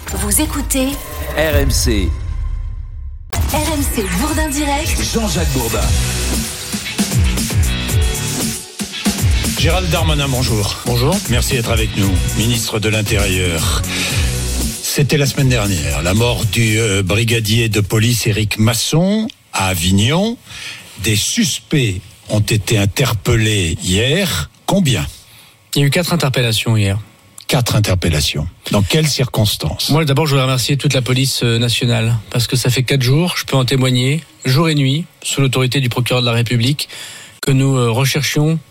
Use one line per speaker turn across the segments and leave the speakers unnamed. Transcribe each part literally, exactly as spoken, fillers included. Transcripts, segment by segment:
Vous écoutez
R M C.
R M C Bourdin Direct.
Jean-Jacques Bourdin.
Gérald Darmanin, bonjour.
Bonjour.
Merci d'être avec nous, ministre de l'Intérieur. C'était la semaine dernière, la mort du euh, brigadier de police Éric Masson à Avignon. Des suspects ont été interpellés hier. Combien ?
Il y a eu quatre interpellations hier.
Quatre interpellations. Dans quelles circonstances ?
Moi, d'abord, je voudrais remercier toute la police nationale, parce que ça fait quatre jours, je peux en témoigner, jour et nuit, sous l'autorité du procureur de la République, que nous euh, recherchions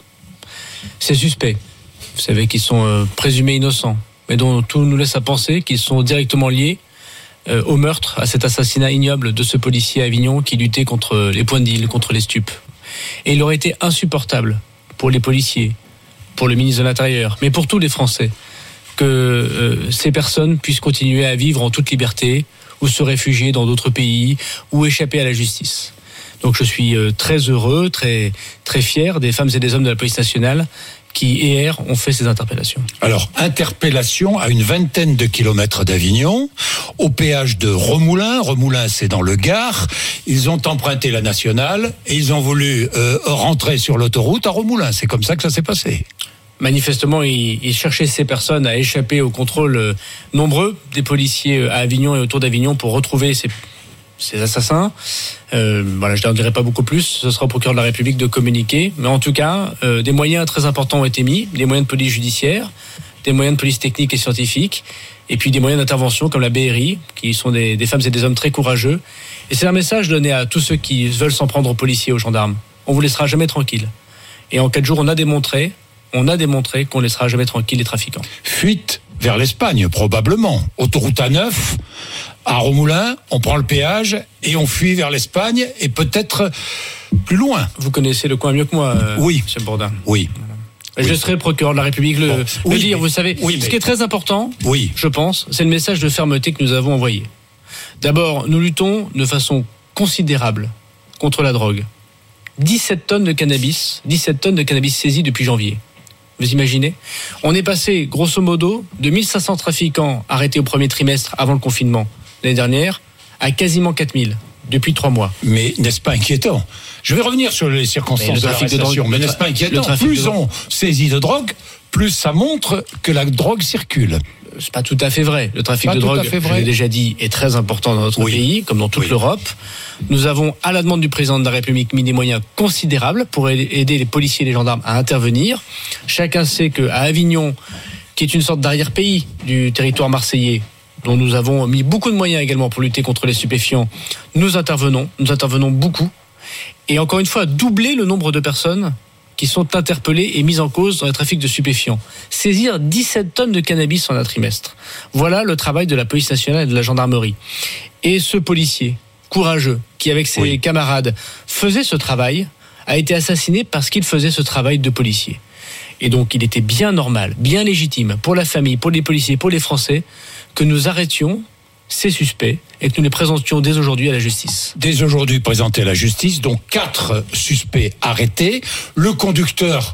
ces suspects. Vous savez qu'ils sont euh, présumés innocents, mais dont tout nous laisse à penser qu'ils sont directement liés euh, au meurtre, à cet assassinat ignoble de ce policier à Avignon qui luttait contre les points de deal, contre les stupes. Et il aurait été insupportable pour les policiers, pour le ministre de l'Intérieur, mais pour tous les Français, que euh, ces personnes puissent continuer à vivre en toute liberté, ou se réfugier dans d'autres pays, ou échapper à la justice. Donc je suis euh, très heureux, très, très fier des femmes et des hommes de la police nationale qui, hier, ont fait ces interpellations.
Alors, interpellation à une vingtaine de kilomètres d'Avignon, au péage de Remoulins. Remoulins, c'est dans le Gard. Ils ont emprunté la nationale et ils ont voulu euh, rentrer sur l'autoroute à Remoulins. C'est comme ça que ça s'est passé.
Manifestement, ils, ils cherchaient ces personnes à échapper au contrôle euh, nombreux des policiers à Avignon et autour d'Avignon pour retrouver ces, ces assassins. Euh, voilà, je n'en dirai pas beaucoup plus. Ce sera au procureur de la République de communiquer. Mais en tout cas, euh, des moyens très importants ont été mis, des moyens de police judiciaire, des moyens de police technique et scientifique, et puis des moyens d'intervention comme la B R I, qui sont des, des femmes et des hommes très courageux. Et c'est un message donné à tous ceux qui veulent s'en prendre aux policiers, aux gendarmes. On vous laissera jamais tranquille. Et en quatre jours, on a démontré On a démontré qu'on ne laissera jamais tranquille les trafiquants.
Fuite vers l'Espagne, probablement. Autoroute A neuf, à Remoulins, on prend le péage et on fuit vers l'Espagne et peut-être plus loin.
Vous connaissez le coin mieux que moi, euh,
oui.
M. Bourdin.
Oui.
Voilà. Je
oui.
serai procureur de la République le,
bon.
le
oui,
dire,
mais,
vous savez.
Oui, mais...
Ce qui est très important,
oui.
je pense, c'est le message de fermeté que nous avons envoyé. D'abord, nous luttons de façon considérable contre la drogue. dix-sept tonnes de cannabis, dix-sept tonnes de cannabis saisies depuis janvier. Vous imaginez ? On est passé, grosso modo, de mille cinq cents trafiquants arrêtés au premier trimestre avant le confinement l'année dernière à quasiment quatre mille depuis trois mois.
Mais n'est-ce pas inquiétant ? Je vais revenir sur les circonstances de l'arrestation, mais n'est-ce pas inquiétant ? Plus on saisit de drogue, plus ça montre que la drogue circule.
C'est pas tout à fait vrai. Le trafic
pas
de drogue,
je
l'ai déjà dit, est très important dans notre
oui.
pays, comme dans toute
oui.
l'Europe. Nous avons, à la demande du président de la République, mis des moyens considérables pour aider les policiers et les gendarmes à intervenir. Chacun sait qu'à Avignon, qui est une sorte d'arrière-pays du territoire marseillais, dont nous avons mis beaucoup de moyens également pour lutter contre les stupéfiants, nous intervenons, nous intervenons beaucoup. Et encore une fois, doubler le nombre de personnes qui sont interpellés et mis en cause dans les trafics de stupéfiants. Saisir dix-sept tonnes de cannabis en un trimestre. Voilà le travail de la police nationale et de la gendarmerie. Et ce policier, courageux, qui avec ses oui. camarades faisait ce travail, a été assassiné parce qu'il faisait ce travail de policier. Et donc il était bien normal, bien légitime pour la famille, pour les policiers, pour les Français, que nous arrêtions ces suspects et que nous les présentions dès aujourd'hui à la justice.
Dès aujourd'hui présentés à la justice, donc quatre suspects arrêtés. Le conducteur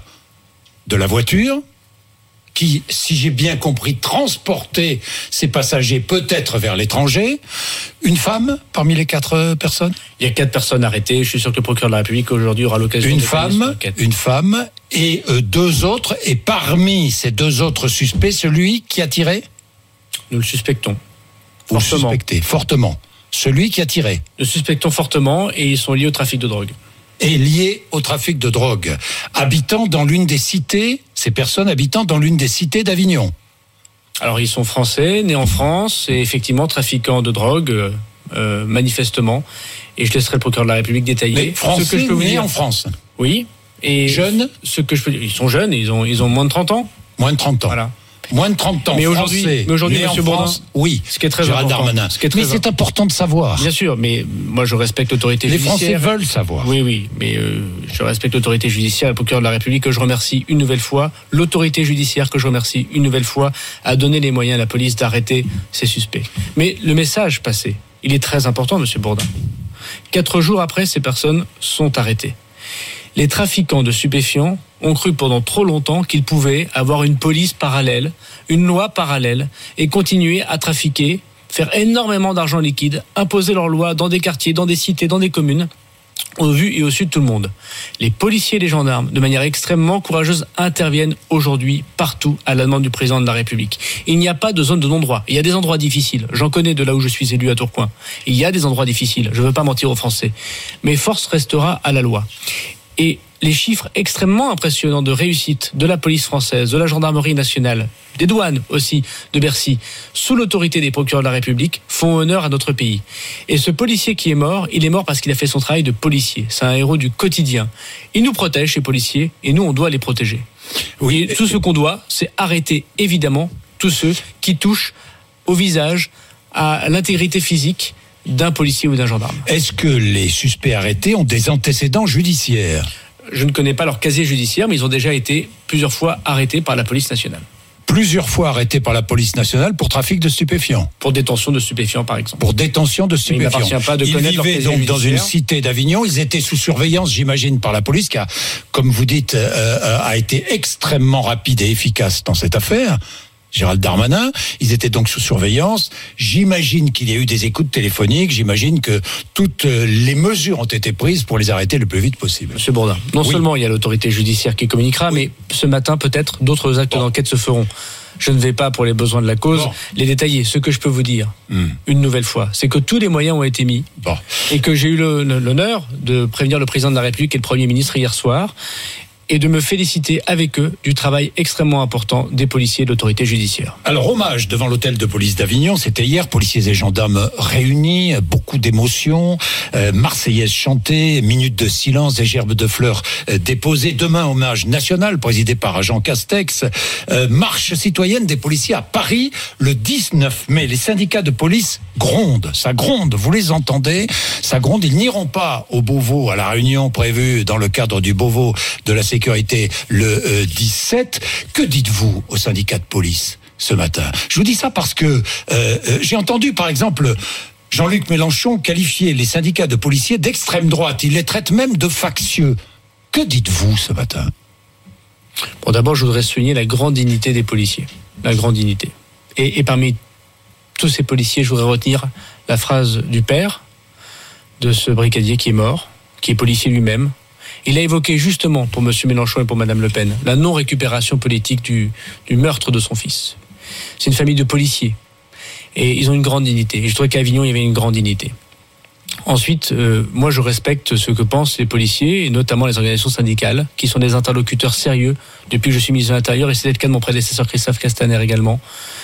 de la voiture, qui, si j'ai bien compris, transportait ses passagers peut-être vers l'étranger. Une femme parmi les quatre personnes ?
Il y a quatre personnes arrêtées. Je suis sûr que le procureur de la République aujourd'hui aura l'occasion
une
de
femme, une femme et euh, deux autres. Et parmi ces deux autres suspects, celui qui a tiré ?
Nous le suspectons.
Vous fortement. le suspectez fortement. Celui qui a tiré.
Nous suspectons fortement et ils sont liés au trafic de drogue.
Et liés au trafic de drogue. Habitant dans l'une des cités, ces personnes habitant dans l'une des cités d'Avignon.
Alors ils sont français, nés en France et effectivement trafiquants de drogue, euh, manifestement. Et je laisserai le procureur de la République détailler.
Mais français,
ce que je peux vous
nés
dire.
en France.
Oui. Et
jeunes.
Ce que je peux dire, ils sont jeunes, ils ont, ils ont moins de trente ans.
Moins de trente ans.
Voilà.
Moins de trente ans,
mais aujourd'hui,
français,
mais aujourd'hui,
né
Monsieur
en
Bourdin,
France, oui,
ce qui est très
Gérald
important.
Darmanin.
Ce qui est très
mais c'est important de savoir.
Bien sûr, mais moi je respecte l'autorité
Les
judiciaire.
Les Français veulent savoir.
Oui, oui, mais euh, je respecte l'autorité judiciaire et le procureur de la République que je remercie une nouvelle fois. L'autorité judiciaire que je remercie une nouvelle fois a donné les moyens à la police d'arrêter ces suspects. Mais le message passé, il est très important, Monsieur Bourdin. Quatre jours après, ces personnes sont arrêtées. Les trafiquants de stupéfiants ont cru pendant trop longtemps qu'ils pouvaient avoir une police parallèle, une loi parallèle et continuer à trafiquer faire énormément d'argent liquide, imposer leurs lois dans des quartiers, dans des cités, dans des communes, au vu et au su de tout le monde. Les policiers et les gendarmes, de manière extrêmement courageuse, interviennent aujourd'hui partout à la demande du président de la République. Il n'y a pas de zone de non-droit. Il y a des endroits difficiles. J'en connais de là où je suis élu à Tourcoing. Il y a des endroits difficiles. Je ne veux pas mentir aux Français. Mais force restera à la loi. Et les chiffres extrêmement impressionnants de réussite de la police française, de la gendarmerie nationale, des douanes aussi, de Bercy, sous l'autorité des procureurs de la République, font honneur à notre pays. Et ce policier qui est mort, il est mort parce qu'il a fait son travail de policier. C'est un héros du quotidien. Il nous protège, ces policiers, et nous, on doit les protéger. Oui. Et tout ce qu'on doit, c'est arrêter, évidemment, tous ceux qui touchent au visage, à l'intégrité physique d'un policier ou d'un gendarme.
Est-ce que les suspects arrêtés ont des antécédents judiciaires ?
Je ne connais pas leur casier judiciaire, mais ils ont déjà été plusieurs fois arrêtés par la police nationale.
Plusieurs fois arrêtés par la police nationale pour trafic de stupéfiants.
Pour détention de stupéfiants, par exemple.
Pour détention de stupéfiants.
Mais il n'appartient pas de
ils
connaître leur
vivaient
casier
donc
judiciaire.
dans une cité d'Avignon. Ils étaient sous surveillance, j'imagine, par la police, qui a, comme vous dites, euh, a été extrêmement rapide et efficace dans cette affaire. Gérald Darmanin, ils étaient donc sous surveillance. J'imagine qu'il y a eu des écoutes téléphoniques. J'imagine que toutes les mesures ont été prises pour les arrêter le plus vite possible.
Monsieur Bourdin, non oui. seulement il y a l'autorité judiciaire qui communiquera, oui. mais ce matin, peut-être, d'autres actes bon. d'enquête se feront. Je ne vais pas, pour les besoins de la cause, bon. les détailler. Ce que je peux vous dire, mm. une nouvelle fois, c'est que tous les moyens ont été mis bon. et que j'ai eu le, l'honneur de prévenir le président de la République et le Premier ministre hier soir et de me féliciter avec eux du travail extrêmement important des policiers et de l'autorité judiciaire.
Alors, hommage devant l'hôtel de police d'Avignon, c'était hier, policiers et gendarmes réunis, beaucoup d'émotions, euh, Marseillaise chantée, minute de silence, des gerbes de fleurs euh, déposées. Demain, hommage national présidé par Jean Castex, euh, marche citoyenne des policiers à Paris le dix-neuf mai. Les syndicats de police grondent, ça gronde, vous les entendez, ça gronde. Ils n'iront pas au Beauvau, à la réunion prévue dans le cadre du Beauvau de la sécurité le euh, dix-sept. Que dites-vous aux syndicats de police ce matin ? Je vous dis ça parce que euh, euh, j'ai entendu par exemple Jean-Luc Mélenchon qualifier les syndicats de policiers d'extrême droite. Il les traite même de factieux. Que dites-vous ce matin ?
Bon, d'abord, je voudrais souligner la grande dignité des policiers. La grande dignité. Et, et parmi tous ces policiers, je voudrais retenir la phrase du père de ce brigadier qui est mort, qui est policier lui-même. Il a évoqué justement, pour M. Mélenchon et pour Mme Le Pen, la non-récupération politique du, du meurtre de son fils. C'est une famille de policiers. Et ils ont une grande dignité. Et je trouvais qu'à Avignon, il y avait une grande dignité. Ensuite, euh, moi, je respecte ce que pensent les policiers, et notamment les organisations syndicales, qui sont des interlocuteurs sérieux depuis que je suis ministre de l'Intérieur, et c'était le cas de mon prédécesseur Christophe Castaner également.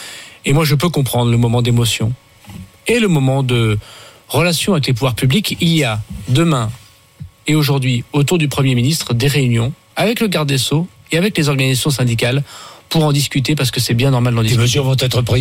Et moi, je peux comprendre le moment d'émotion et le moment de relation avec les pouvoirs publics. Il y a demain et aujourd'hui, autour du Premier ministre, des réunions avec le garde des Sceaux et avec les organisations syndicales pour en discuter, parce que c'est bien normal d'en discuter.
Des mesures vont être prises ?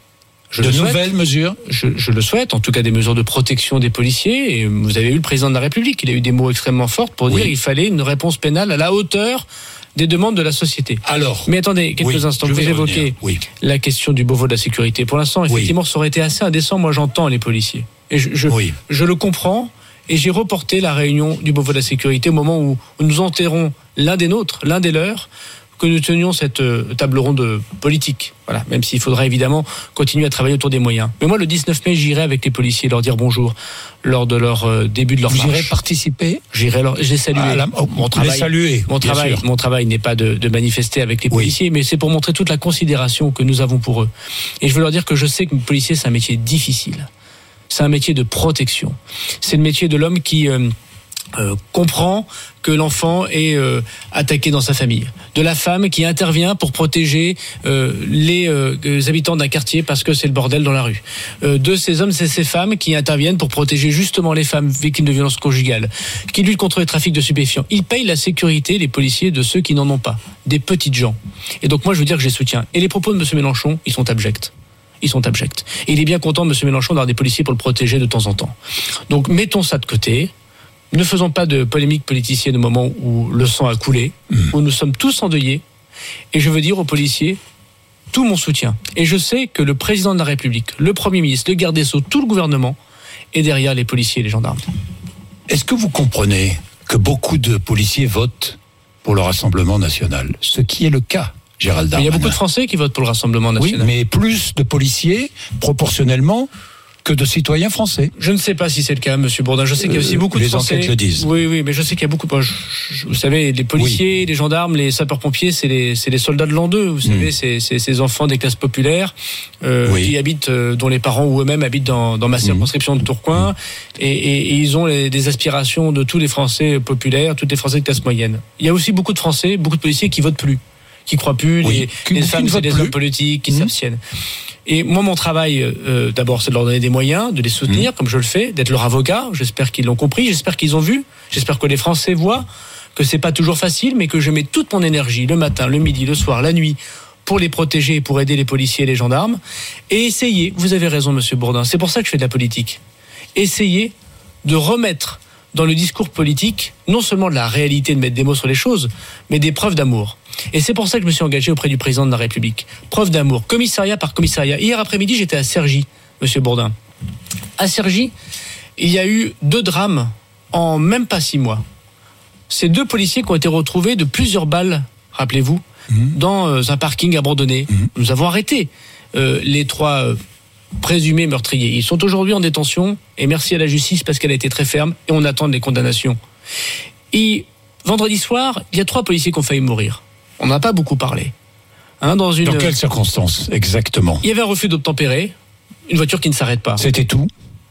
Je
de nouvelles mesures ?
je, je le souhaite, en tout cas des mesures de protection des policiers. Et vous avez eu le président de la République, il a eu des mots extrêmement forts pour oui. dire qu'il fallait une réponse pénale à la hauteur des demandes de la société.
Alors,
mais attendez, quelques
oui,
instants, vous évoquez oui. la question du Beauvau de la sécurité. Pour l'instant, effectivement, oui. ça aurait été assez indécent. Moi, j'entends les policiers. Et je, je, oui. je le comprends. Et j'ai reporté la réunion du Beauvau de la sécurité au moment où nous enterrons l'un des nôtres, l'un des leurs, que nous tenions cette table ronde politique. Voilà, même s'il faudra évidemment continuer à travailler autour des moyens. Mais moi, le dix-neuf mai, j'irai avec les policiers leur dire bonjour lors de leur euh, début de leur
Vous
marche.
Vous irez participer ?
J'irai leur, j'ai salué.
Ah, la, oh,
mon travail,
saluer,
mon travail, mon travail n'est pas de, de manifester avec les policiers, oui. mais c'est pour montrer toute la considération que nous avons pour eux. Et je veux leur dire que je sais que le policier, c'est un métier difficile. C'est un métier de protection. C'est le métier de l'homme qui euh, euh, comprend que l'enfant est euh, attaqué dans sa famille. De la femme qui intervient pour protéger euh, les, euh, les habitants d'un quartier parce que c'est le bordel dans la rue. Euh, de ces hommes, c'est ces femmes qui interviennent pour protéger justement les femmes victimes de violences conjugales, qui luttent contre les trafics de stupéfiants. Ils payent la sécurité, les policiers, de ceux qui n'en ont pas. Des petites gens. Et donc moi, je veux dire que je les soutiens. Et les propos de M. Mélenchon, ils sont abjects. Ils sont abjects. Et il est bien content, M. Mélenchon, d'avoir des policiers pour le protéger de temps en temps. Donc, mettons ça de côté. Ne faisons pas de polémique politicienne au moment où le sang a coulé, mmh. où nous sommes tous endeuillés. Et je veux dire aux policiers tout mon soutien. Et je sais que le président de la République, le Premier ministre, le garde des Sceaux, tout le gouvernement est derrière les policiers et les gendarmes.
Est-ce que vous comprenez que beaucoup de policiers votent pour le Rassemblement national ? Ce qui est le cas. Gérald Darmanin.
Mais il y a beaucoup de Français qui votent pour le Rassemblement
Oui,
national.
mais plus de policiers, proportionnellement, que de citoyens français.
Je ne sais pas si c'est le cas, Monsieur Bourdin. Je sais qu'il y a aussi
Euh,
beaucoup de
les
Français.
enquêtes le disent.
Oui, oui, mais je sais qu'il y a beaucoup. Bon, je- je- vous savez, les policiers, les gendarmes, les sapeurs-pompiers, c'est les, c'est les soldats de l'an deux. Vous savez, c'est, c'est ces enfants des classes populaires euh,
Oui.
qui habitent, euh, dont les parents ou eux-mêmes habitent dans, dans ma circonscription de Tourcoing, et, et, et ils ont les, des aspirations de tous les Français populaires, tous les Français de classe moyenne. Il y a aussi beaucoup de Français, beaucoup de policiers qui votent plus, qui croient plus,
Oui,
les,
qui-
les
qui
femmes
ne
et
votent
les
plus.
hommes politiques qui
Mmh.
s'abstiennent. Et moi, mon travail, euh, d'abord, c'est de leur donner des moyens, de les soutenir, mmh. comme je le fais, d'être leur avocat. J'espère qu'ils l'ont compris, j'espère qu'ils ont vu, j'espère que les Français voient que c'est pas toujours facile, mais que je mets toute mon énergie, le matin, le midi, le soir, la nuit, pour les protéger et pour aider les policiers et les gendarmes. Et essayez, vous avez raison, Monsieur Bourdin, c'est pour ça que je fais de la politique. Essayez de remettre dans le discours politique, non seulement de la réalité de mettre des mots sur les choses, mais des preuves d'amour. Et c'est pour ça que je me suis engagé auprès du président de la République. Preuve d'amour, commissariat par commissariat. Hier après-midi, j'étais à Cergy, Monsieur Bourdin. À Cergy, il y a eu deux drames en même pas six mois. Ces deux policiers qui ont été retrouvés de plusieurs balles, rappelez-vous, mmh. dans un parking abandonné. Mmh. Nous avons arrêté euh, les trois euh, présumés meurtriers. Ils sont aujourd'hui en détention, et merci à la justice parce qu'elle a été très ferme, et on attend les condamnations. Et vendredi soir, il y a trois policiers qui ont failli mourir. On n'a pas beaucoup parlé. Hein, dans, une...
dans quelles circonstances, exactement?
Il y avait un refus d'obtempérer, une voiture qui ne s'arrête pas.
C'était tout?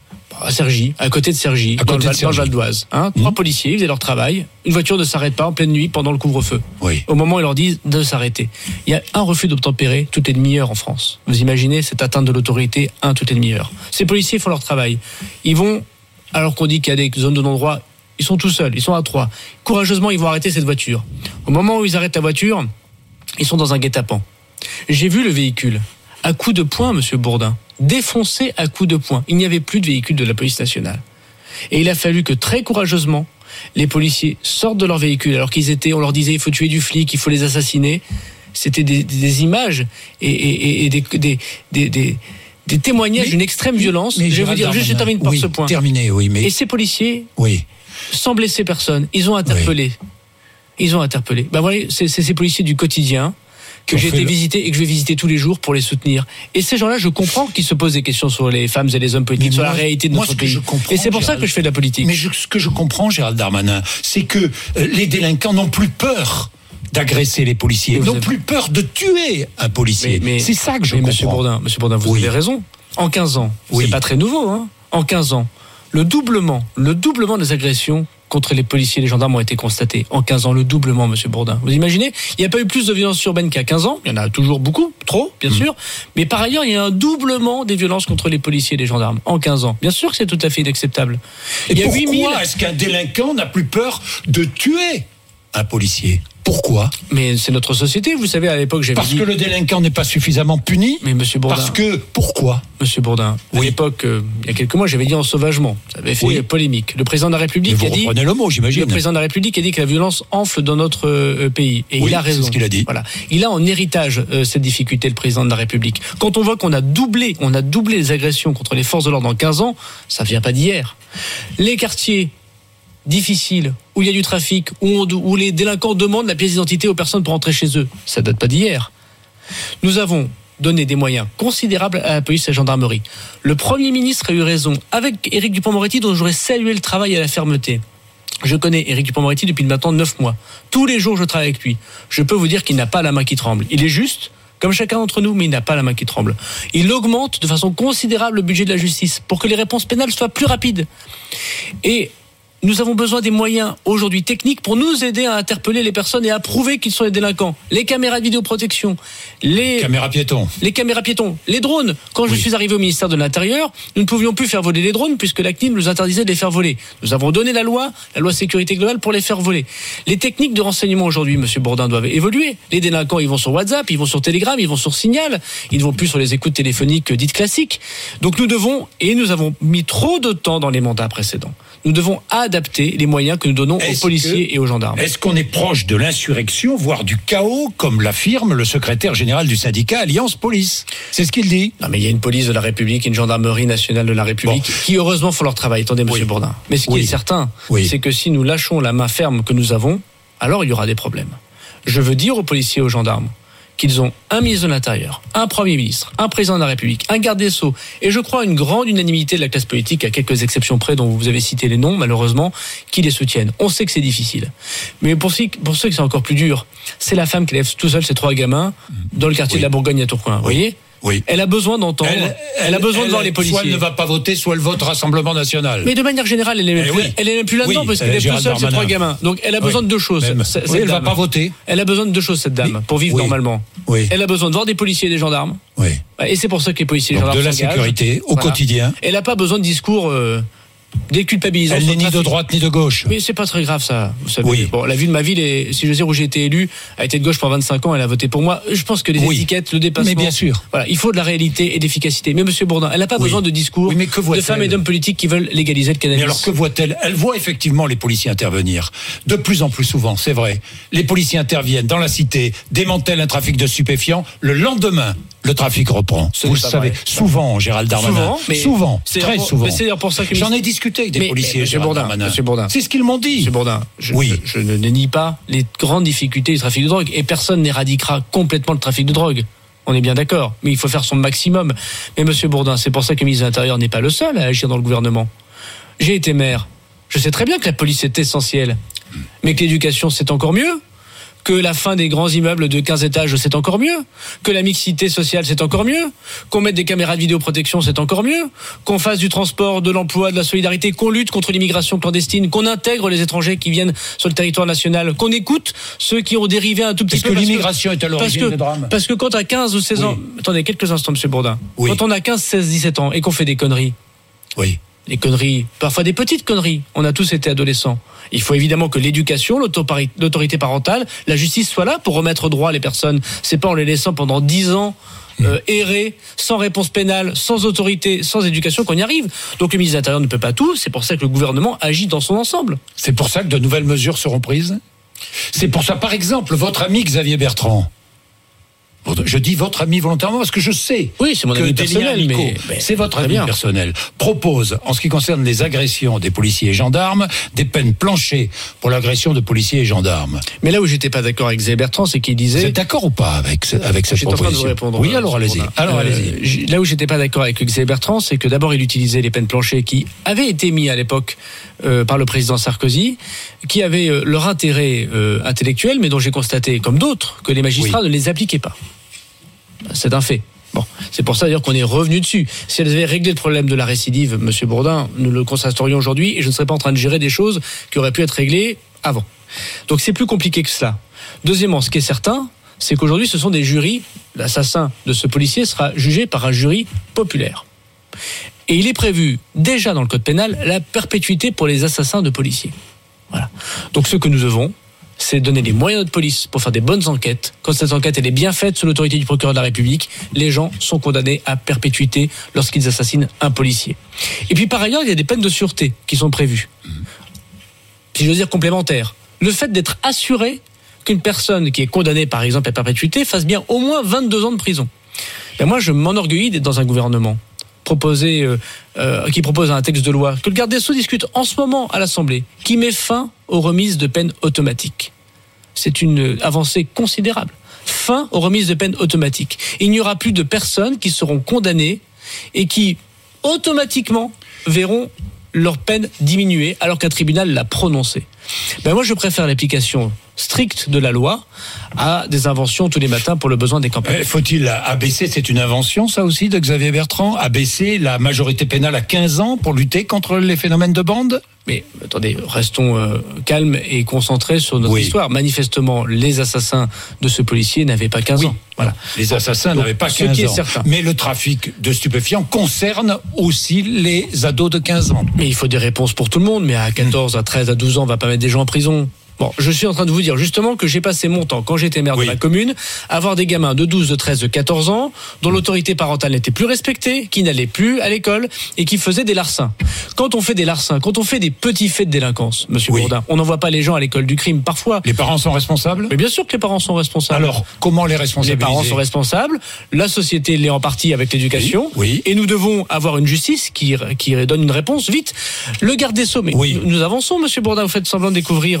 À Cergy, à côté de Cergy,
à
dans,
côté
le,
de Cergy.
dans le Val d'Oise. Hein, trois mmh. policiers, ils faisaient leur travail. Une voiture ne s'arrête pas en pleine nuit pendant le couvre-feu.
Oui.
Au moment où ils leur disent de s'arrêter. Il y a un refus d'obtempérer toutes les demi-heures en France. Vous imaginez cette atteinte de l'autorité, un toutes les demi-heures. Ces policiers font leur travail. Ils vont, alors qu'on dit qu'il y a des zones de non-droit, ils sont tout seuls, ils sont à trois. Courageusement, ils vont arrêter cette voiture. Au moment où ils arrêtent la voiture, ils sont dans un guet-apens. J'ai vu le véhicule à coups de poing, Monsieur Bourdin, défoncé à coups de poing. Il n'y avait plus de véhicule de la police nationale. Et il a fallu que très courageusement, les policiers sortent de leur véhicule alors qu'ils étaient, on leur disait il faut tuer du flic, il faut les assassiner. C'était des, des, des images et, et, et des, des, des, des, des témoignages mais, d'une extrême violence.
Mais
je vais vous dire, juste, je termine par
oui,
ce point.
Terminé, oui, mais...
Et ces policiers,
oui.
sans blesser personne, ils ont interpellé. Oui. Ils ont interpellé. Ben voilà, c'est, c'est ces policiers du quotidien que j'ai été le... visiter et que je vais visiter tous les jours pour les soutenir. Et ces gens-là, je comprends qu'ils se posent des questions sur les femmes et les hommes politiques, mais sur moi, la réalité de notre pays. Et c'est pour Gérald, ça que je fais de la politique.
Mais je, ce que je comprends, Gérald Darmanin, c'est que euh, les délinquants n'ont plus peur d'agresser les policiers, n'ont avez... plus peur de tuer un policier. Mais, mais, c'est ça que je
mais
comprends.
Monsieur Bourdin, Monsieur Bourdin, vous oui. avez raison. En quinze ans, oui. c'est pas très nouveau, hein. En quinze ans, le doublement, le doublement des agressions contre les policiers et les gendarmes ont été constatés. En quinze ans, le doublement, Monsieur Bourdin. Vous imaginez, il n'y a pas eu plus de violences urbaines qu'à quinze ans. Il y en a toujours beaucoup, trop, bien mmh. sûr. Mais par ailleurs, il y a un doublement des violences contre les policiers et les gendarmes en quinze ans. Bien sûr que c'est tout à fait inacceptable.
Et
il y a
pourquoi
huit mille...
est-ce qu'un délinquant n'a plus peur de tuer un policier? Pourquoi?
Mais c'est notre société, vous savez, à l'époque, j'avais
Parce
dit...
que le délinquant n'est pas suffisamment puni.
Mais Monsieur Bourdin...
Parce que... Pourquoi?
Monsieur Bourdin, oui. à l'époque, euh, il y a quelques mois, j'avais dit ensauvagement. Ça avait fait oui. polémique. Le président de la République
Mais
a
vous
dit...
reprenez le mot, j'imagine.
Le président de la République a dit que la violence enfle dans notre euh, pays. Et
oui,
il a raison.
C'est ce qu'il a dit.
Voilà. Il a en héritage euh, cette difficulté, le président de la République. Quand on voit qu'on a doublé, on a doublé les agressions contre les forces de l'ordre en quinze ans, ça vient pas d'hier. Les quartiers difficiles, où il y a du trafic, où, on, où les délinquants demandent la pièce d'identité aux personnes pour entrer chez eux, ça date pas d'hier. Nous avons donné des moyens considérables à la police et à la gendarmerie. Le Premier ministre a eu raison, avec Éric Dupond-Moretti, dont j'aurais salué le travail et la fermeté. Je connais Éric Dupond-Moretti depuis maintenant neuf mois. Tous les jours, je travaille avec lui. Je peux vous dire qu'il n'a pas la main qui tremble. Il est juste, comme chacun d'entre nous, mais il n'a pas la main qui tremble. Il augmente de façon considérable le budget de la justice pour que les réponses pénales soient plus rapides. Et nous avons besoin des moyens aujourd'hui techniques pour nous aider à interpeller les personnes et à prouver qu'ils sont les délinquants. Les caméras de vidéoprotection, les
caméras piétons,
les caméras piétons, les drones. Quand oui. je suis arrivé au ministère de l'Intérieur, nous ne pouvions plus faire voler les drones puisque la C N I L nous interdisait de les faire voler. Nous avons donné la loi, la loi sécurité globale, pour les faire voler. Les techniques de renseignement aujourd'hui, Monsieur Bourdin, doivent évoluer. Les délinquants, ils vont sur WhatsApp, ils vont sur Telegram, ils vont sur Signal, ils ne vont plus sur les écoutes téléphoniques dites classiques. Donc nous devons, et nous avons mis trop de temps dans les mandats précédents, nous devons adapter les moyens que nous donnons est-ce aux policiers que, et aux gendarmes.
Est-ce qu'on est proche de l'insurrection, voire du chaos, comme l'affirme le secrétaire général du syndicat Alliance Police? C'est ce qu'il dit.
Non, mais il y a une police de la République, une gendarmerie nationale de la République, bon. qui heureusement font leur travail. Attendez, Monsieur oui. Bourdin. Mais ce qui oui. est certain, oui. c'est que si nous lâchons la main ferme que nous avons, alors il y aura des problèmes. Je veux dire aux policiers et aux gendarmes qu'ils ont un ministre de l'Intérieur, un Premier ministre, un président de la République, un garde des Sceaux, et je crois une grande unanimité de la classe politique, à quelques exceptions près dont vous avez cité les noms, malheureusement, qui les soutiennent. On sait que c'est difficile. Mais pour ceux, pour ceux qui c'est encore plus dur, c'est la femme qui élève tout seul ses trois gamins dans le quartier oui. de la Bourgogne à Tourcoing. Vous voyez ?
Oui.
Elle a besoin d'entendre, elle, elle, elle a besoin elle, de voir les policiers.
Soit elle ne va pas voter, soit elle vote Rassemblement National.
Mais de manière générale, elle est même, eh plus, oui. elle est même plus là-dedans oui. parce qu'elle est tout seule, ses trois gamins. Donc elle a besoin oui. de deux choses.
Même.
Cette,
oui,
cette
elle ne va pas voter.
Elle a besoin de deux choses, cette dame, oui. pour vivre oui. normalement.
Oui.
Elle a besoin de voir des policiers et des gendarmes.
Oui.
Et c'est pour ça que les policiers et les
Donc
gendarmes
de la
s'engagent.
sécurité au voilà. quotidien.
Elle n'a pas besoin de discours... Euh, déculpabilisant.
Elle n'est ni de droite ni de gauche.
Mais c'est pas très grave ça. Vous savez.
Oui.
Bon, la vie de ma ville, est, si je veux dire où j'ai été élu, a été de gauche pendant vingt-cinq ans. Elle a voté pour moi. Je pense que les oui. étiquettes, le dépassement.
Mais bien sûr.
Voilà, il faut de la réalité et d'efficacité. Mais Monsieur Bourdin, elle n'a pas oui. besoin de discours
oui, mais que
de femmes et d'hommes politiques qui veulent légaliser le cannabis.
Mais alors que voit-elle ? Elle voit effectivement les policiers intervenir. De plus en plus souvent, c'est vrai. Les policiers interviennent dans la cité, démantèlent un trafic de stupéfiants. Le lendemain, le trafic reprend. Ce Vous le savez, vrai. souvent, Gérald Darmanin.
Souvent, mais
souvent très
pour,
souvent.
Mais c'est pour ça que
j'en ai discuté avec des
mais,
policiers.
Mais, Monsieur Bourdin, Monsieur Bourdin,
c'est ce qu'ils m'ont dit.
Monsieur Bourdin, je,
oui.
je, je ne nie pas les grandes difficultés du trafic de drogue et personne n'éradiquera complètement le trafic de drogue. On est bien d'accord, mais il faut faire son maximum. Mais Monsieur Bourdin, c'est pour ça que le ministre de l'Intérieur n'est pas le seul à agir dans le gouvernement. J'ai été maire. Je sais très bien que la police est essentielle, mais que l'éducation c'est encore mieux. Que la fin des grands immeubles de quinze étages, c'est encore mieux. Que la mixité sociale, c'est encore mieux. Qu'on mette des caméras de vidéoprotection, c'est encore mieux. Qu'on fasse du transport, de l'emploi, de la solidarité, qu'on lutte contre l'immigration clandestine, qu'on intègre les étrangers qui viennent sur le territoire national, qu'on écoute ceux qui ont dérivé un tout petit
Est-ce
peu.
Est-ce que l'immigration est à l'origine des drames ?
Parce que quand à quinze ou seize ans... Oui. Attendez, quelques instants, Monsieur Bourdin.
Oui.
Quand on a quinze, seize, dix-sept ans et qu'on fait des conneries...
Oui.
Les conneries, parfois des petites conneries. On a tous été adolescents. Il faut évidemment que l'éducation, l'autorité parentale, la justice soit là pour remettre droit les personnes. C'est pas en les laissant pendant dix ans euh, errer, sans réponse pénale, sans autorité, sans éducation qu'on y arrive. Donc le ministre de l'Intérieur ne peut pas tout. C'est pour ça que le gouvernement agit dans son ensemble.
C'est pour ça que de nouvelles mesures seront prises. C'est pour ça, par exemple, votre ami Xavier Bertrand. Je dis votre ami volontairement parce que je sais
oui, c'est mon ami
que
personnel,
Nico,
mais, mais
c'est votre ami
bien.
personnel, propose, en ce qui concerne les agressions des policiers et gendarmes, des peines planchées pour l'agression de policiers et gendarmes.
Mais là où j'étais pas d'accord avec Xavier Bertrand, c'est qu'il disait...
Vous êtes d'accord ou pas avec, avec cette
J'étais
proposition ?
en train de vous répondre.
Oui, alors allez-y. Alors,
euh,
allez-y.
Là où j'étais pas d'accord avec Xavier Bertrand, c'est que d'abord il utilisait les peines planchées qui avaient été mises à l'époque euh, par le président Sarkozy, qui avaient euh, leur intérêt euh, intellectuel, mais dont j'ai constaté, comme d'autres, que les magistrats oui. ne les appliquaient pas. C'est un fait. Bon, c'est pour ça d'ailleurs qu'on est revenu dessus. Si elles avaient réglé le problème de la récidive, Monsieur Bourdin, nous le constaterions aujourd'hui et je ne serais pas en train de gérer des choses qui auraient pu être réglées avant. Donc c'est plus compliqué que cela. Deuxièmement, ce qui est certain, c'est qu'aujourd'hui ce sont des jurys. L'assassin de ce policier sera jugé par un jury populaire. Et il est prévu déjà dans le code pénal la perpétuité pour les assassins de policiers. Voilà. Donc ce que nous devons, c'est donner les moyens de police pour faire des bonnes enquêtes. Quand cette enquête elle est bien faite sous l'autorité du procureur de la République, les gens sont condamnés à perpétuité lorsqu'ils assassinent un policier. Et puis par ailleurs, il y a des peines de sûreté qui sont prévues. Si je veux dire complémentaires. Le fait d'être assuré qu'une personne qui est condamnée par exemple à perpétuité fasse bien au moins vingt-deux ans de prison. Et moi, je m'enorgueillis d'être dans un gouvernement proposé, euh, euh, qui propose un texte de loi que le garde des Sceaux discute en ce moment à l'Assemblée, qui met fin aux remises de peine automatiques. C'est une avancée considérable. Fin aux remises de peine automatiques. Il n'y aura plus de personnes qui seront condamnées et qui automatiquement verront leur peine diminuer alors qu'un tribunal l'a prononcée. Ben moi, je préfère l'application stricte de la loi à des inventions tous les matins pour le besoin des campagnes.
Faut-il abaisser, c'est une invention ça aussi de Xavier Bertrand, abaisser la majorité pénale à quinze ans pour lutter contre les phénomènes de bande ?
Mais attendez, restons euh, calmes et concentrés sur notre oui. histoire. Manifestement, les assassins de ce policier n'avaient pas quinze
oui.
ans. Voilà.
Les assassins Donc, n'avaient pas quinze
qui est
ans.
Certain.
Mais le trafic de stupéfiants concerne aussi les ados de quinze ans.
Mais il faut des réponses pour tout le monde. Mais à quatorze, à treize, à douze ans, on ne va pas mettre des gens en prison. Bon, je suis en train de vous dire justement que j'ai passé mon temps, quand j'étais maire oui. de ma commune, à avoir des gamins de douze, de treize, de quatorze ans, dont l'autorité parentale n'était plus respectée, qui n'allaient plus à l'école et qui faisaient des larcins. Quand on fait des larcins, quand on fait des petits faits de délinquance, Monsieur oui. Bourdin, on n'envoie pas les gens à l'école du crime parfois.
Les parents sont responsables ?
Mais bien sûr que les parents sont responsables.
Alors, comment les responsabiliser ?
Les parents sont responsables, la société l'est en partie avec l'éducation,
oui. Oui.
et nous devons avoir une justice qui, qui donne une réponse vite. Le garde des Sceaux, mais
oui.
nous, nous avançons, Monsieur Bourdin, vous faites semblant de découvrir un certain nombre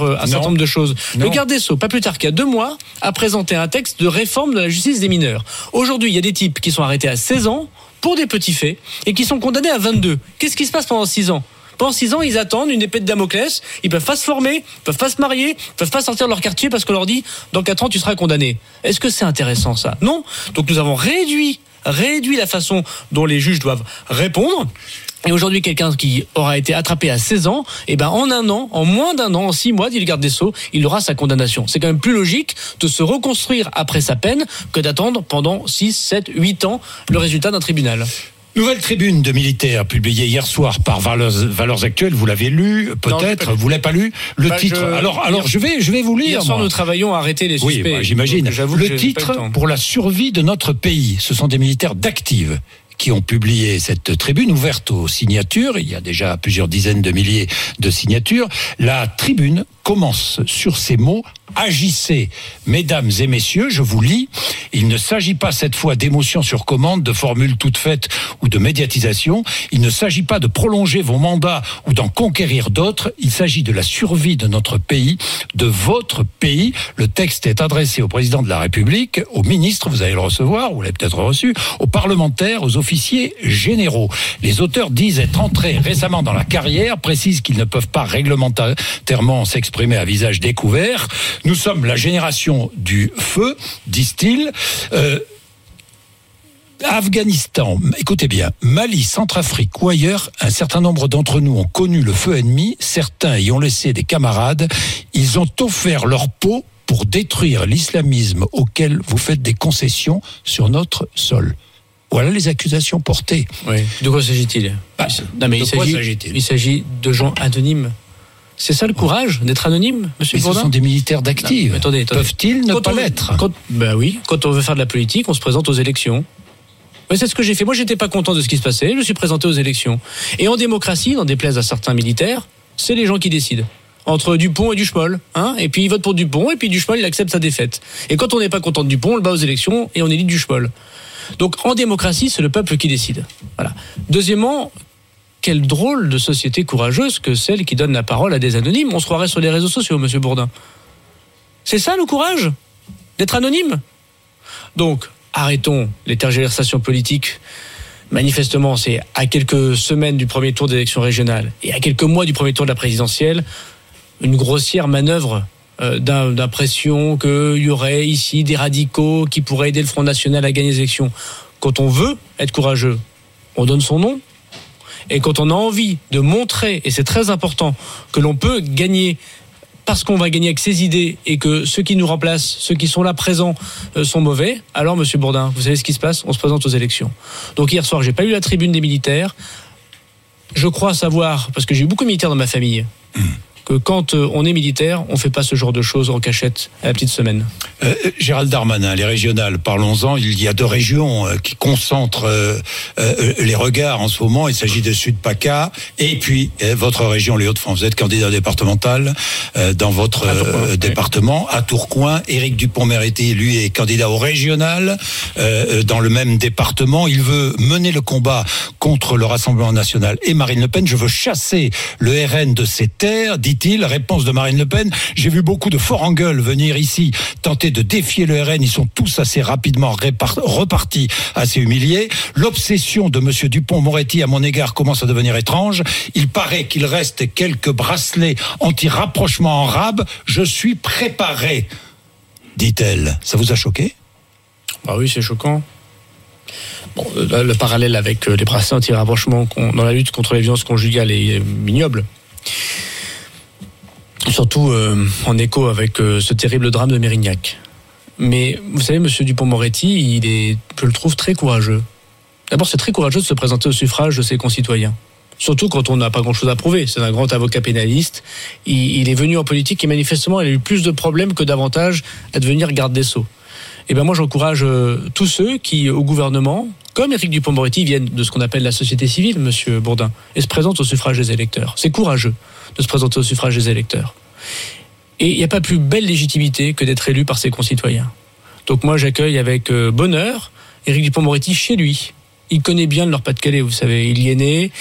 forme de choses.
Non.
Le garde des Sceaux, pas plus tard qu'il y a deux mois, a présenté un texte de réforme de la justice des mineurs. Aujourd'hui, il y a des types qui sont arrêtés à seize ans pour des petits faits et qui sont condamnés à vingt-deux. Qu'est-ce qui se passe pendant six ans ? Pendant six ans, ils attendent une épée de Damoclès, ils peuvent pas se former, ils peuvent pas se marier, ils peuvent pas sortir de leur quartier parce qu'on leur dit dans quatre ans tu seras condamné. Est-ce que c'est intéressant ça ? Non. Donc nous avons réduit, réduit la façon dont les juges doivent répondre. Et aujourd'hui, quelqu'un qui aura été attrapé à seize ans, eh ben, en un an, en moins d'un an, en six mois, dit le garde des Sceaux, il aura sa condamnation. C'est quand même plus logique de se reconstruire après sa peine que d'attendre pendant six, sept, huit ans le résultat d'un tribunal.
Nouvelle tribune de militaires publiée hier soir par Valeurs, Valeurs Actuelles. Vous l'avez lu, peut-être.
Non,
vous l'avez pas lu. Le
bah,
titre.
Je...
Alors, alors,
hier,
je vais, je vais vous lire.
Hier soir,
moi.
nous travaillons à arrêter les suspects.
Oui, bah, j'imagine.
Donc,
le titre le pour la survie de notre pays. Ce sont des militaires d'active qui ont publié cette tribune ouverte aux signatures. Il y a déjà plusieurs dizaines de milliers de signatures. La tribune commence sur ces mots. Agissez, mesdames et messieurs, je vous lis. Il ne s'agit pas cette fois d'émotions sur commande, de formules toutes faites ou de médiatisation. Il ne s'agit pas de prolonger vos mandats ou d'en conquérir d'autres. Il s'agit de la survie de notre pays, de votre pays. Le texte est adressé au président de la République, aux ministres, vous allez le recevoir, vous l'avez peut-être reçu, aux parlementaires, aux officiers généraux. Les auteurs disent être entrés récemment dans la carrière, précisent qu'ils ne peuvent pas réglementairement s'exprimer à visage découvert. Nous sommes la génération du feu, disent-ils. Euh, Afghanistan, écoutez bien, Mali, Centrafrique ou ailleurs, un certain nombre d'entre nous ont connu le feu ennemi. Certains y ont laissé des camarades. Ils ont offert leur peau pour détruire l'islamisme auquel vous faites des concessions sur notre sol. Voilà les accusations portées.
Oui. De quoi s'agit-il ?
Bah,
Non, mais
de
il
quoi
s'agit,
s'agit-il ?
il s'agit de gens anonymes. C'est ça le courage d'être anonyme, monsieur
Mais
Bourdin ?
ce sont des militaires d'active.
Non, attendez, attendez.
Peuvent-ils ne
Quand
pas
on-
l'être ?
quand, Ben oui, quand on veut faire de la politique, on se présente aux élections. Ouais, c'est ce que j'ai fait. Moi, j'étais pas content de ce qui se passait. Je me suis présenté aux élections. Et en démocratie, n'en déplaise à certains militaires, c'est les gens qui décident. Entre Dupont et Duchemol, hein. Et puis ils votent pour Dupont, et puis Duchemol, il accepte sa défaite. Et quand on n'est pas content de Dupont, on le bat aux élections et on élit Duchemol. Donc en démocratie, c'est le peuple qui décide. Voilà. Deuxièmement, quelle drôle de société courageuse que celle qui donne la parole à des anonymes. On se croirait sur les réseaux sociaux, monsieur Bourdin. C'est ça le courage ? D'être anonyme ? Donc, arrêtons les tergiversations politiques. Manifestement, c'est à quelques semaines du premier tour des élections régionales et à quelques mois du premier tour de la présidentielle, une grossière manœuvre euh, d'impression qu'il y aurait ici des radicaux qui pourraient aider le Front National à gagner les élections. Quand on veut être courageux, on donne son nom. Et quand on a envie de montrer, et c'est très important, que l'on peut gagner parce qu'on va gagner avec ses idées et que ceux qui nous remplacent, ceux qui sont là présents, euh, sont mauvais, alors, monsieur Bourdin, vous savez ce qui se passe ? On se présente aux élections. Donc hier soir, j'ai pas eu la tribune des militaires. Je crois savoir, parce que j'ai eu beaucoup de militaires dans ma famille, mmh. que quand euh, on est militaire, on fait pas ce genre de choses en cachette à la petite semaine.
Euh, Gérald Darmanin, les régionales, parlons-en. Il y a deux régions euh, qui concentrent euh, euh, les regards en ce moment. Il s'agit de Sud-PACA et puis euh, votre région, les Hauts-de-France. Vous êtes candidat départemental euh, dans votre euh, département, oui. À Tourcoing. Éric Dupond-Moretti, lui, est candidat au régional euh, dans le même département. Il veut mener le combat contre le Rassemblement national et Marine Le Pen. Je veux chasser le R N de ces terres, dit-il. Réponse de Marine Le Pen. J'ai vu beaucoup de forts en gueule venir ici tenter de défier le R N, ils sont tous assez rapidement répart- repartis, assez humiliés. L'obsession de monsieur Dupond-Moretti à mon égard commence à devenir étrange. Il paraît qu'il reste quelques bracelets anti-rapprochement en rab. Je suis préparé, dit-elle. Ça vous a choqué ?
Ah oui, c'est choquant. Bon, le, le parallèle avec les bracelets anti-rapprochement dans la lutte contre les violences conjugales est ignoble. Surtout euh, en écho avec euh, ce terrible drame de Mérignac. Mais vous savez, monsieur Dupond-Moretti, il est, je le trouve très courageux. D'abord, c'est très courageux de se présenter au suffrage de ses concitoyens. Surtout quand on n'a pas grand-chose à prouver. C'est un grand avocat pénaliste. Il, il est venu en politique et manifestement, il a eu plus de problèmes que d'avantages à devenir garde des Sceaux. Et bien moi, j'encourage euh, tous ceux qui, au gouvernement, comme Éric Dupond-Moretti, viennent de ce qu'on appelle la société civile, monsieur Bourdin, et se présentent au suffrage des électeurs. C'est courageux de se présenter au suffrage des électeurs. Et il n'y a pas plus belle légitimité que d'être élu par ses concitoyens. Donc moi, j'accueille avec euh, bonheur Éric Dupond-Moretti chez lui. Il connaît bien le Nord-Pas-de-Calais, vous savez. Il y est né,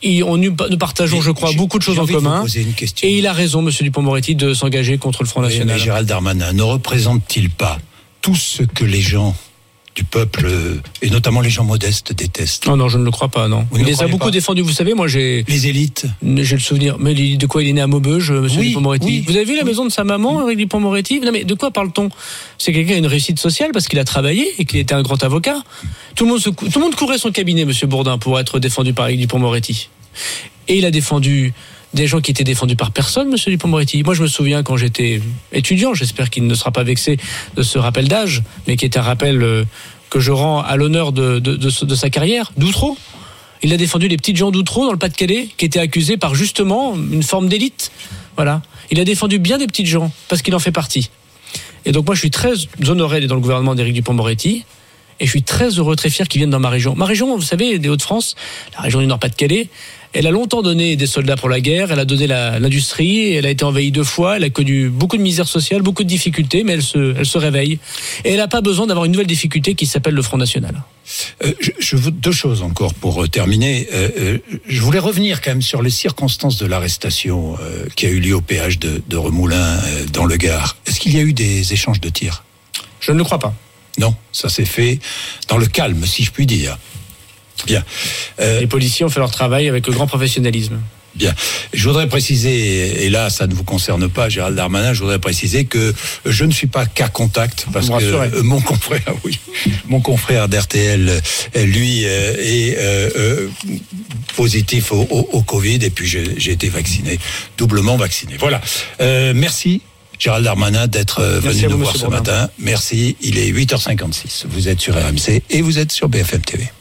il, on, nous partageons, je crois, beaucoup de choses en commun. Et il a raison, monsieur Dupond-Moretti, de s'engager contre le Front
oui,
National.
Mais Gérald Darmanin ne représente-t-il pas tout ce que les gens du peuple, et notamment les gens modestes, détestent?
Non, non, je ne le crois pas, non.
Vous
il
ne
les a beaucoup
pas
défendus, vous savez, moi j'ai...
Les élites.
J'ai le souvenir, mais de quoi il est né à Maubeuge, monsieur
oui,
Dupond-Moretti.
Oui,
vous avez vu la
oui.
maison de sa maman, Éric Dupond-Moretti? Non mais de quoi parle-t-on? C'est quelqu'un qui a une réussite sociale parce qu'il a travaillé et qu'il était un grand avocat. Tout le monde, se, tout le monde courait son cabinet, monsieur Bourdin, pour être défendu par Éric Dupond-Moretti. Et il a défendu des gens qui étaient défendus par personne, monsieur Dupond-Moretti. Moi, je me souviens quand j'étais étudiant, j'espère qu'il ne sera pas vexé de ce rappel d'âge, mais qui est un rappel euh, que je rends à l'honneur de, de, de, de sa carrière, d'Outreau. Il a défendu les petites gens d'Outreau dans le Pas-de-Calais, qui étaient accusés par justement une forme d'élite. Voilà. Il a défendu bien des petites gens, parce qu'il en fait partie. Et donc moi, je suis très honoré d'être dans le gouvernement d'Éric Dupond-Moretti. Et je suis très heureux, très fier qu'ils viennent dans ma région. Ma région, vous savez, des Hauts-de-France, la région du Nord-Pas-de-Calais, elle a longtemps donné des soldats pour la guerre, elle a donné la, l'industrie, elle a été envahie deux fois, elle a connu beaucoup de misère sociale, beaucoup de difficultés, mais elle se, elle se réveille. Et elle n'a pas besoin d'avoir une nouvelle difficulté qui s'appelle le Front National.
Euh, je, je veux deux choses encore pour euh, terminer. Euh, euh, je voulais revenir quand même sur les circonstances de l'arrestation euh, qui a eu lieu au péage de, de Remoulins, euh, dans le Gard. Est-ce qu'il y a eu des échanges de tirs?
Je ne le crois pas.
Non, ça s'est fait dans le calme, si je puis dire. Bien.
Euh, les policiers ont fait leur travail avec grand professionnalisme.
Bien. Je voudrais préciser, et là, ça ne vous concerne pas, Gérald Darmanin, je voudrais préciser que je ne suis pas cas contact, parce que mon confrère, oui, mon confrère d'R T L, lui, est euh, euh, positif au, au, au Covid, et puis j'ai, j'ai été vacciné, doublement vacciné. Voilà. Euh, merci. Gérald Darmanin d'être venu nous voir ce matin. Merci, il est huit heures cinquante-six. Vous êtes sur R M C et vous êtes sur B F M T V.